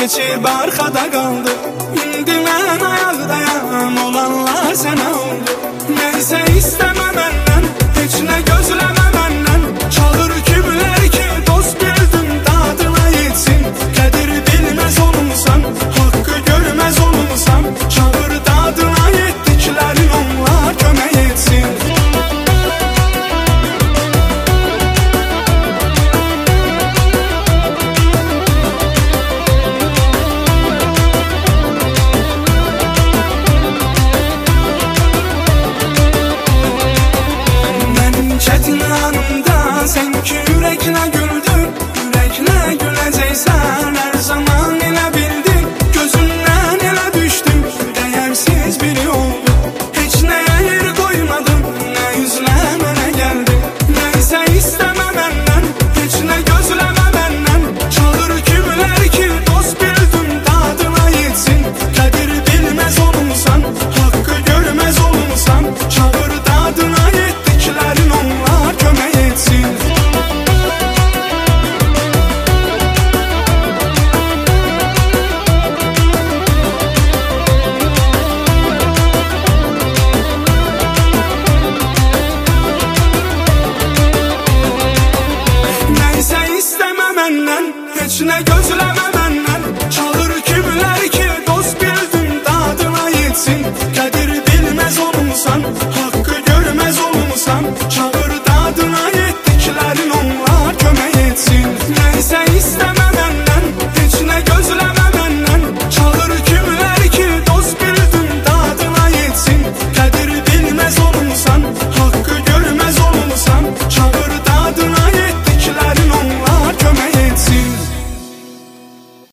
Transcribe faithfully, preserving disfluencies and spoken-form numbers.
keçib arxada qaldı. İndi mən ayaqdayam, olanlar sənə oldu. Nəysə istəmə məndən, heç nə gözləmə məndən. Çağır kimlər ki, dost bildim dadına yetsin. Qədir bilməz olmusan, haqqı görməz olmusan. Çağır dadına yetdiklərin, onlar kömək etsin. Sen ki ürəklə güldün, ürəklə güləcəksən. Hər zaman elə bildin, gözündən elə düşdün. Dəyərsiz biri oldun, heç nəyə yer qoymadın. Nə üzlə mənə gəldin, nəysə istəmə məndən. Heç nə gözləmə məndən. Çağır kimlər ki, dost bildim dadına yetsin. Qədir bilməz olmusan, haqqı görməz olmusan. Çağır dadına yetdiklərin, onlar kömək etsin. Heç nə gözləmə məndən. Çağır kimlər ki, dost bildim dadına yetsin. Qədir bilməz olmusan, haqqı görməz olmusan.